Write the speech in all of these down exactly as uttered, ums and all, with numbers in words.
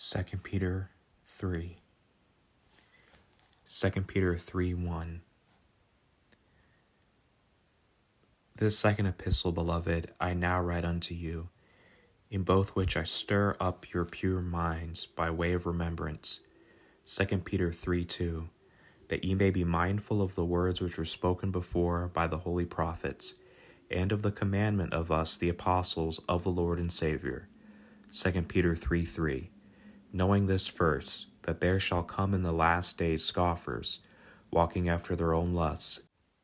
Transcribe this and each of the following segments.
Second Peter three. Second Peter three one. This second epistle, beloved, I now write unto you, in both which I stir up your pure minds by way of remembrance. Second Peter three two. That ye may be mindful of the words which were spoken before by the holy prophets, and of the commandment of us the apostles of the Lord and Savior. Second Peter three three. Knowing this first, that there shall come in the last days scoffers, walking after their own lusts.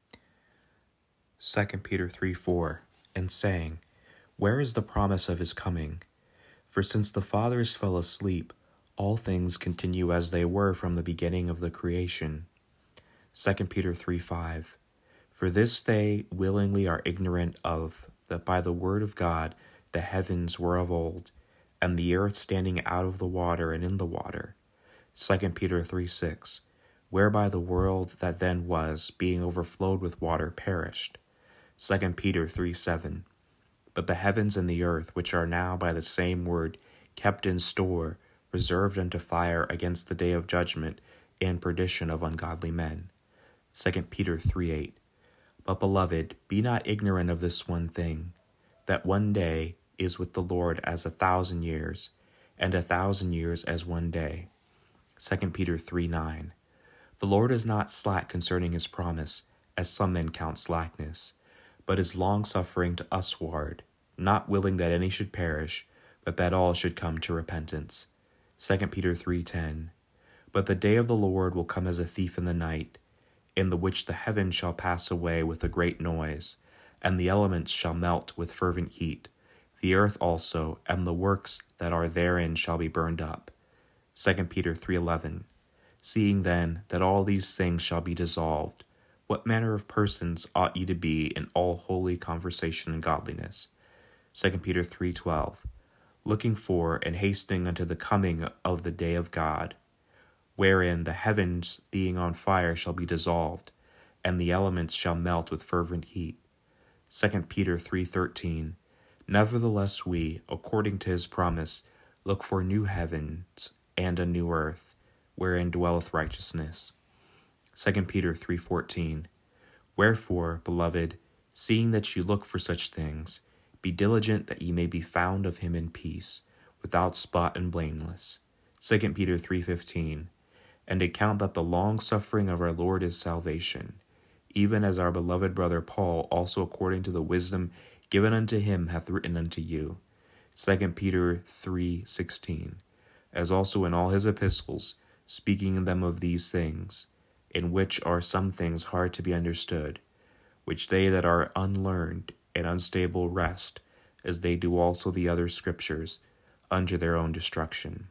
Second Peter three four. And saying, Where is the promise of his coming? For since the fathers fell asleep, all things continue as they were from the beginning of the creation. Second Peter three five. For this they willingly are ignorant of, that by the word of God the heavens were of old, and the earth standing out of the water and in the water. Second Peter three six. Whereby the world that then was, being overflowed with water, perished. Second Peter three seven. But the heavens and the earth, which are now by the same word kept in store, reserved unto fire against the day of judgment and perdition of ungodly men. Second Peter three eight. But beloved, be not ignorant of this one thing, that one day is with the Lord as a thousand years, and a thousand years as one day. Second Peter three nine. The Lord is not slack concerning his promise, as some men count slackness, but is longsuffering to usward, not willing that any should perish, but that all should come to repentance. Second Peter three ten. But the day of the Lord will come as a thief in the night, in the which the heavens shall pass away with a great noise, and the elements shall melt with fervent heat. The earth also, and the works that are therein shall be burned up. Second Peter three eleven. Seeing then that all these things shall be dissolved, what manner of persons ought ye to be in all holy conversation and godliness? Second Peter three twelve. Looking for and hastening unto the coming of the day of God, wherein the heavens being on fire shall be dissolved, and the elements shall melt with fervent heat. Second Peter three thirteen. Nevertheless we, according to his promise, look for new heavens and a new earth, wherein dwelleth righteousness. Second Peter three fourteen. Wherefore, beloved, seeing that you look for such things, be diligent that ye may be found of him in peace, without spot and blameless. Second Peter three fifteen. And account that the long suffering of our Lord is salvation, even as our beloved brother Paul also according to the wisdom given unto him hath written unto you. Second Peter three sixteen. As also in all his epistles, speaking in them of these things, in which are some things hard to be understood, which they that are unlearned and unstable wrest, as they do also the other scriptures, unto their own destruction.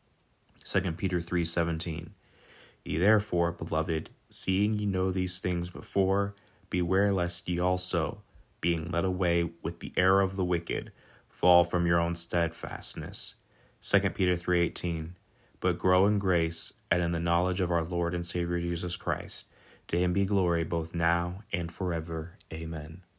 Second Peter three seventeen. Ye therefore, beloved, seeing ye know these things before, beware lest ye also, being led away with the error of the wicked, fall from your own steadfastness. Second Peter three eighteen. But grow in grace and in the knowledge of our Lord and Savior Jesus Christ. To him be glory both now and forever. Amen.